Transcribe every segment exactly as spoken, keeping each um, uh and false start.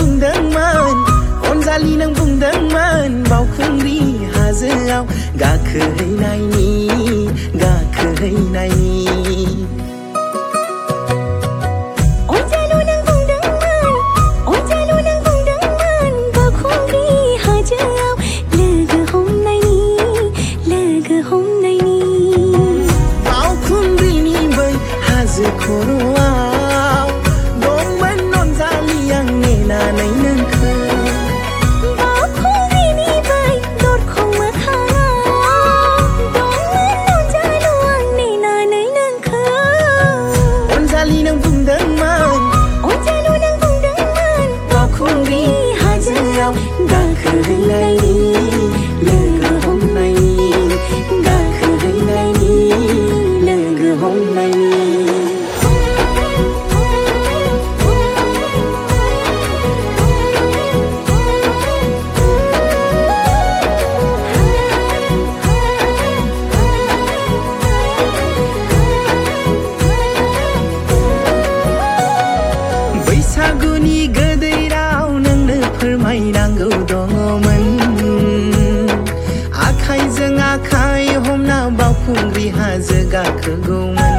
बुंदोंमोन अनजालि नों बुंदोंमोन बावखुंग्रि हाजोआव गाखोहैनायनि गाखोहैनायनि खर'आव दंमोन अनजालि आं नेनानै नोंखौ बावखुंग्रिनि बै दरखं मोखाङाव दंमोन अनजालु आं नेनानै नोंखौ अनजालि नों बुंदोंमोन अनजालु नों बुंदोंमोन बावखुंग्रि हाजोआव गाखोहैनायनि लोगो हमनायनि गाखोहैनायनि लोगो हमनायनि बैसागुनि गोदै राव नोंनो फोरमायनांगौ दङमोन आखाइजों आखाइ हमना बावखुंग्रि हाजो गाखोगौमोन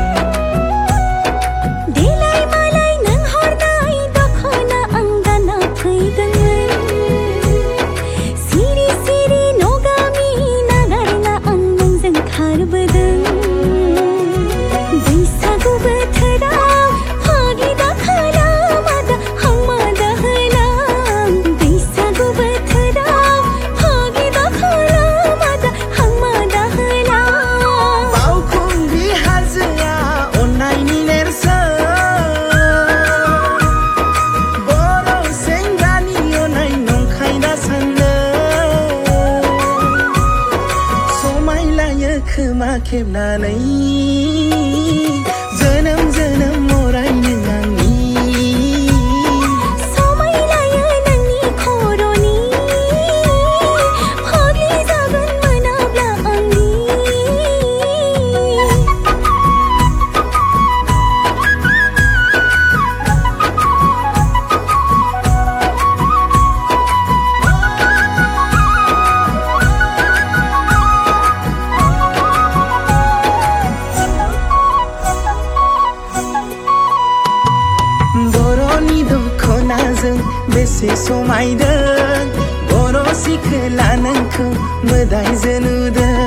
देलाय मालाय नों हरनाय दख'ना आं गानना फैदोंमोन सिरि सिरि न' गामि नागारना आं नोंजों खारबोदों बैसागु बोथोराव फागि दाखोना खोमा खेबनानै जोनोम जोनोम अरायनो आंनि समायलायो नोंनि खर'नि फाग्लि जागोन मोनाब्ला आंनि दख'नाजों बेसे समायदों बर' सिखोला नोंखौ मोदायजो नुदों